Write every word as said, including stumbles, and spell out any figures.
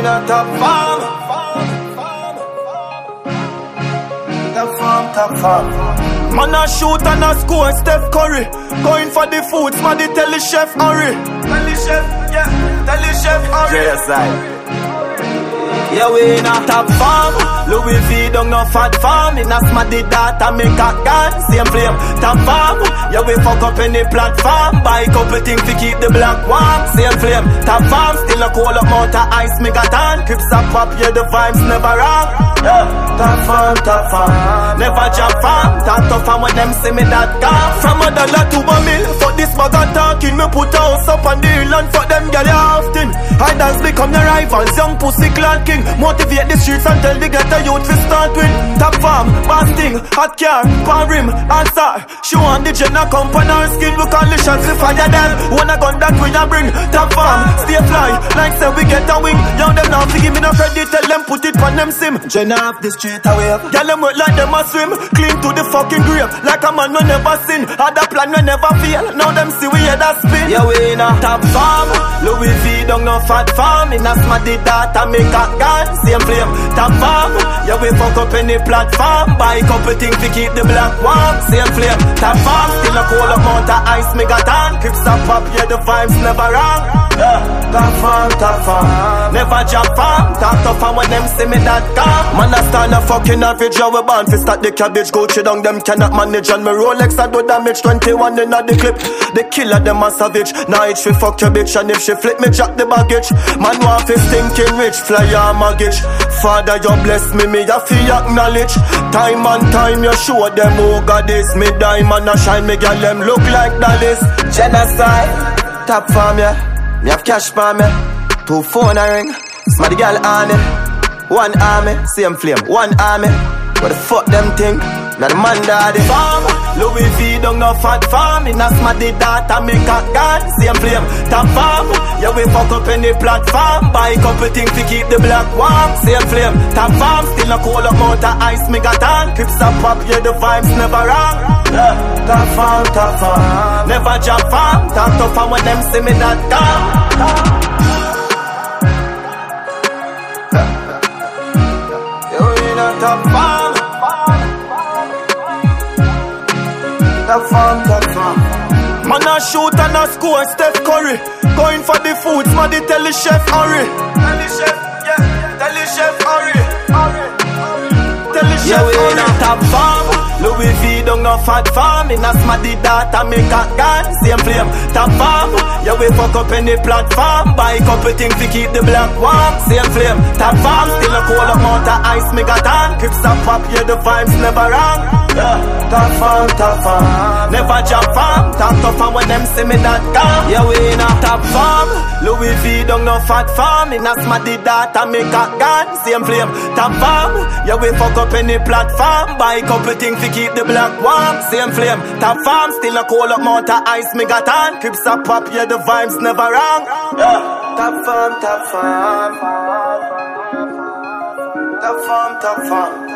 in a top farm. Top farm, top farm. Man a shoot and a score, Steph Curry. Going for the food, smaddy tell the chef hurry. Tell the chef, yeah, tell the chef hurry. Yes, I. Yeah, we in a top farm. Louis V don't no fat farm. In a smaddy data make a gun. Same flame, top farm. Yeah, we fuck up any platform. Buy couple things to keep the block warm. Same flame, top farm. Still a cold up mount of ice megaton. Crips a pop, yeah, the vibes never wrong. Yeah, top farm, top farm. Never jump farm. Top tough farm when them see me that gone. From a dollar to a mil. For this bag of talking. Me put a house up on the hill and fuck them gal often. I dance become the rivals. Young pussy clan king. Motivate the streets and tell the ghetto youth to start with. Top farm, basting, hot car, pan rim, answer. She want the Jenna come on her skin. We call the shots to fire them. Wanna gun that we a bring. Top farm, stay fly, like say we get a wing. Young them now to give me no credit. Tell them put it on them sim. Jenna off the street away. Tell them work like them a swim. Clean to the fucking grave. Like a man we never sin. Had a plan we never fail. Now them see we head a spin. Yeah we in a top farm. Louis V don't no fat farm. In a smaddy data make a gun. Same flame, top farm. Yeah, we fuck up any platform. Buy couple things to keep the block warm. Same flame, top farm. Still a cold amount of ice megaton. Crips a pop, yeah, the vibes never wrong. Yeah, top farm, top farm. Never jump farm. Top tough farm when them see me that calm. Man, I stand a fucking average. Yeah, we born fi start the cabbage. Go down, them cannot manage. And my Rolex I do damage. twenty-one in the clip. The killer, them a savage. Now it's fi fuck your bitch. And if she flip me, jack the baggage. Man, want fi stinking rich. Fly on mortgage. Father, you bless me, me a fi acknowledge. Time and time you show them who got this. Me diamond a shine, me girl them look like Dallas. Genocide, top farm yeah. Me have cash for me. Two phone a ring. Smaddy girl on it. One army, same flame, one army. What the fuck them think? Now the man daddy farm. Louis V don't no fat farm. In a smaddy data make a gun. Same flame, top farm. Yeah we fuck up any platform. Buy couple things to keep the block warm. Same flame, top farm. Still a cold amount of ice megaton. Crips a pop, yeah the vibes never wrong. Yeah, top farm, top farm. Never jump farm. Top tough farm when them see me that calm. You in a top farm. Top farm, top farm. Man a shoot and a score, Steph Curry. Going for the food, smaddy tell the chef hurry. Tell the chef, yeah, tell the chef hurry. Tell the chef yeah, we in a top farm. Louis V don't no fat farm. In a smaddy data make a gun. Same flame, top farm. Yeah we fuck up any platform. Buy couple things to keep the block warm. Same flame, top farm. Still a cold amount of ice megaton. Crips a pop, yeah the vibes never wrong. Yeah, top farm, top farm. Never jump farm. Top tough farm when them see me that calm. Yeah we in a top farm. Louis V don't no fat farm. In a smaddy data make a gun. Same flame, top farm. Yeah we fuck up any platform. Buy couple things to keep the block warm. Same flame, top farm. Still a cold up mount of ice megaton. Crips a pop, yeah the vibes never wrong. Yeah, top farm, top farm. Top farm, top farm.